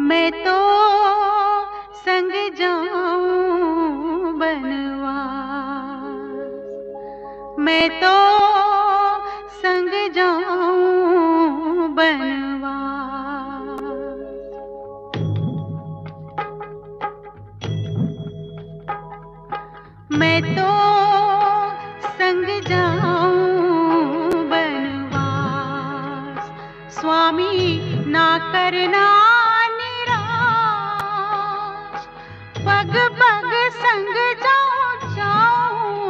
मैं तो संग जाऊं बनवास। मैं तो संग जाऊं बनवास। मैं तो संग जाऊं बनवास। स्वामी ना करना निराश। पग पग संग जाऊं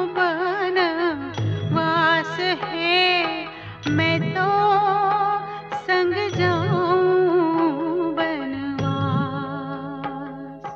बनवास है। मैं तो संग जाऊं बनवास।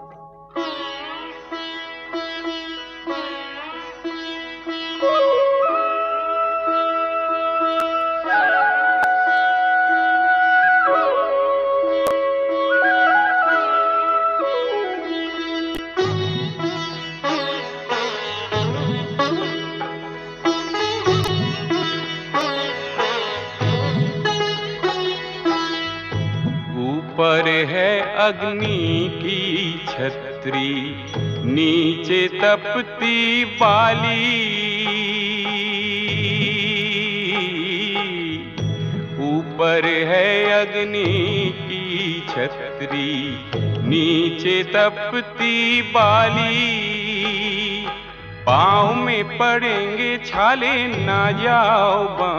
ऊपर है अग्नि की छतरी, नीचे तपती बाली। ऊपर है अग्नि की छतरी, नीचे तपती बाली। पाँव में पड़ेंगे छाले, ना जाओ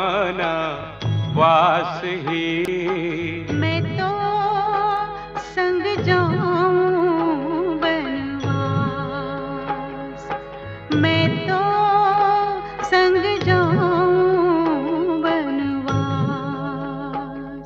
बनवास है। मैं तो संग जाऊं बनवास। मैं तो संग जाऊं बनवास।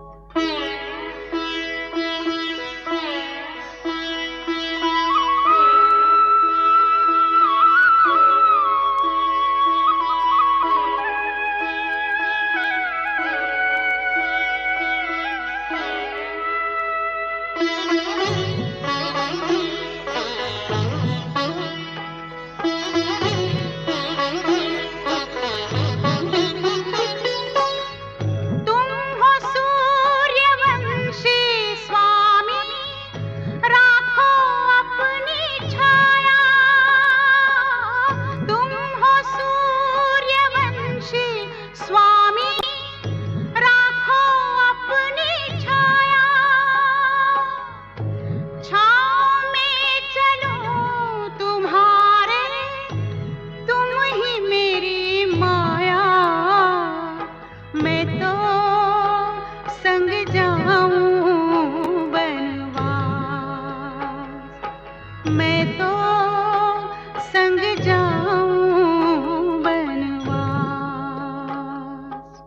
मैं तो संग जाऊं बनवास।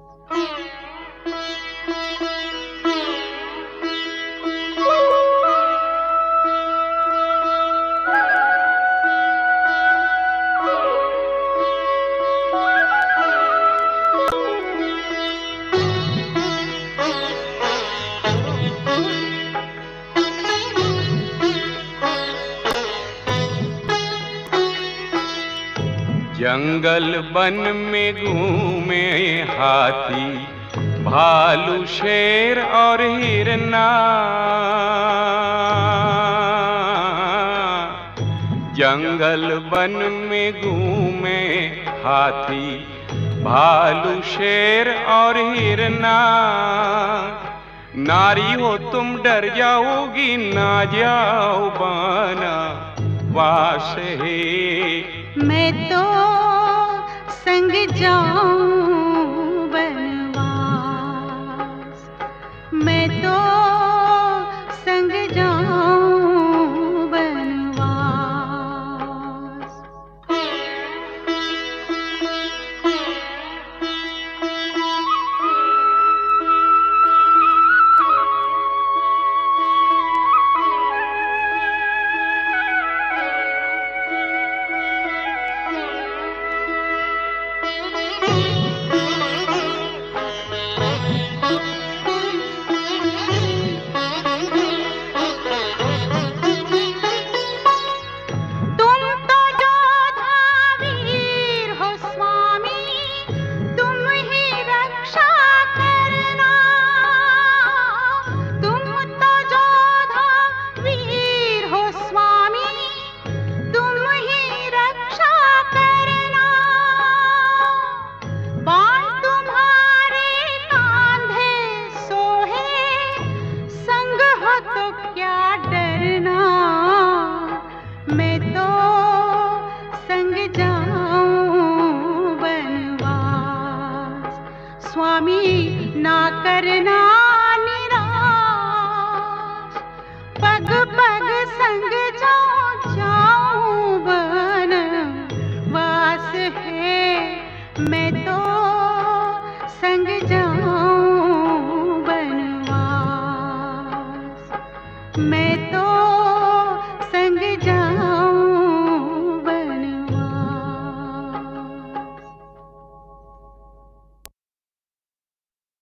जंगल वन में घूमे हाथी, भालू शेर और हिरना। जंगल वन में घूमे हाथी, भालू शेर और हिरना। नारी हो तुम डर जाओगी, ना जाओ बनवास है। मैं तो संग जाऊं बनवास। मैं तो संग जाऊं बनवास। स्वामी ना करना निराश, पग पग संग जाऊं बन वास है, मैं तो संग जाऊं।